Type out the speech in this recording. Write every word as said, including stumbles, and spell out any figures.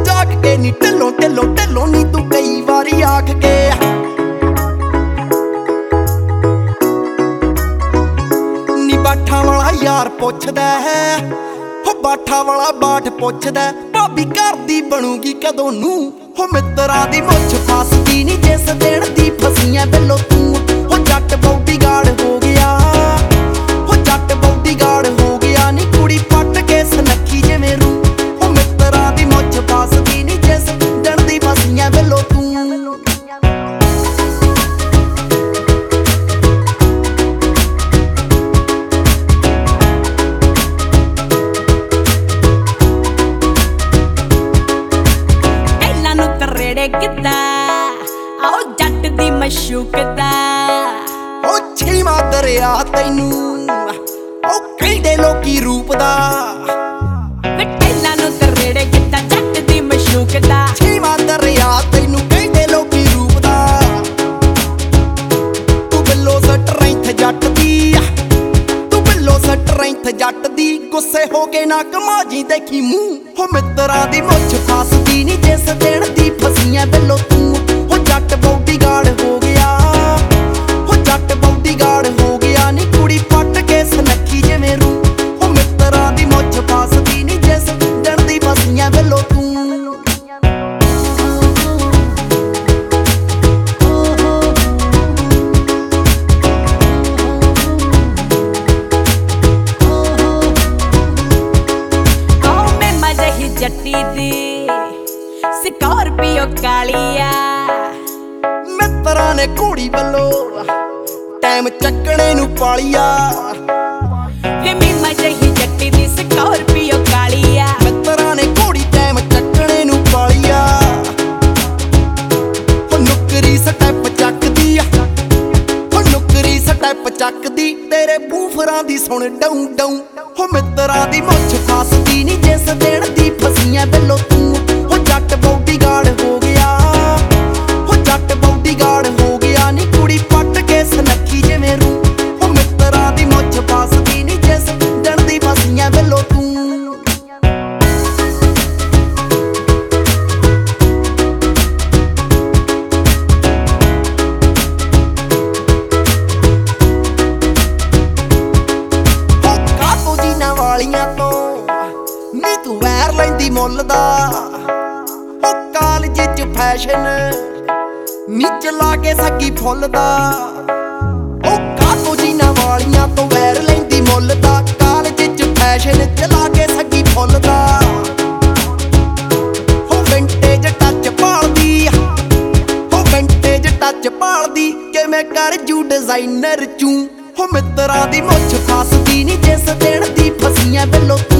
जाग के नी ढिलों ढिलों ढिलों नी तू कई वारी आख के नी बाठा वाला यार पुछदा है हो बाठा वाला बाट पुछदा भाभी घर दी बनूगी कदों नूं हो मित्रां दी मुੱਛ फसदी नी जिस दिन दी फसियां बिल्लो तू हो जट बॉडीगार्ड हो गया हो जट बॉडीगार्ड हो गया नी कुड़ी पट के सनखी जिवें रू हो मित्रां दी मुੱਛ फसदी नी जिस दिन दी फसियां बिल्लो तू किदा आओ जट दी मशूकदा ओ छीमा दरिया तैनू ओ कहंदे लोकी रूप दा वटेला नु तरेड़े किदा जट दी मशूकदा छीमा दरिया तैनू कहंदे लोकी रूप दा तू बिल्लो स्ट्रेंथ जट दी तू बिल्लो स्ट्रेंथ जट दी गुस्से हो के ना कमाजी देखी मुंह हो मित्रां दी मुੱਛ फसदी नी जिस दिन दी फसियां बिल्लो तू हो जट बॉडीगार्ड हो गया हो जट बॉडीगार्ड हो गया नी कुड़ी पट के सनखी जिवें रू हो मित्रां दी मुੱਛ फसदी नी जिस दिन दी फसियां बिल्लो तू जट्टी दी स्कॉर्पियो कालिया मित्रां ने घोड़ी वल्लो टाइम चक्कणे नू पालिया वे मीमा जही जट्टी दी स्कॉर्पियो कालिया मित्रां ने घोड़ी टाइम चक्कणे नू पालिया हो नुकरी स्टैप चकदी हो नुकरी स्टैप चकदी तेरे बूफरां दी सुण डाऊं डाऊं हो मित्रां दी मुੱਛ फसदी नी जिस दिन दी फसियां बिल्लो तू हो जट बॉडीगार्ड हो गया हो जट बॉडीगार्ड हो गया नी कुड़ी पट के सनखी जिवें रू हो मित्रां दी मुੱਛ फसदी नी जिस दिन दी फसियां बिल्लो तू वालियां तो नी तू वैर लैंदी मुੱਲ दा ओ कालज च फैशन नी चला के सगी फुੱਲ दा ओ कातो जीना वालियां तो वैर लैंदी मुੱਲ दा कालज च फैशन चला के सगी फुੱਲ दा हो विंटेज टच भालदी हो विंटेज टच भालदी किवें कर जू डिजाइनर चूं हो मित्रां दी मुੱਛ फसदी नी जिस दिन दी फसियां बिल्लो